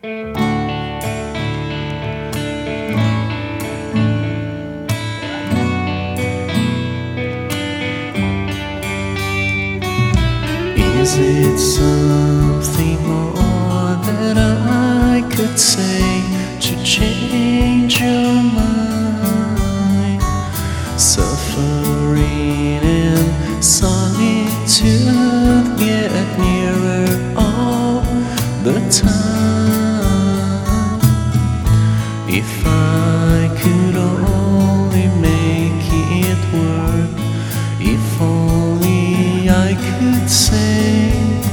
Is it something more that I could say to change your mind? Suffering and solitude get nearer all the time. If I could only make it work, if only I could say,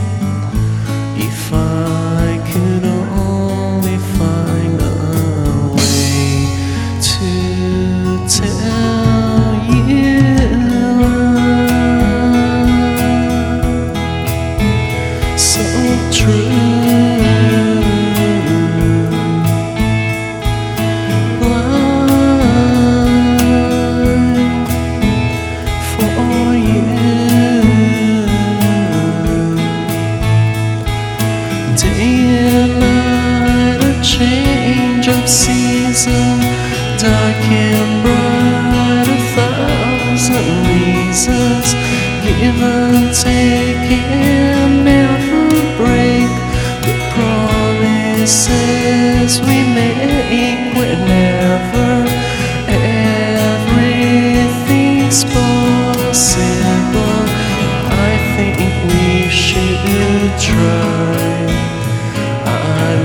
if I could only find a way to tell you so true. Change of season, dark and bright, 1,000 reasons, give and take and never break the promises we make. Whenever everything's possible, I think we should try. I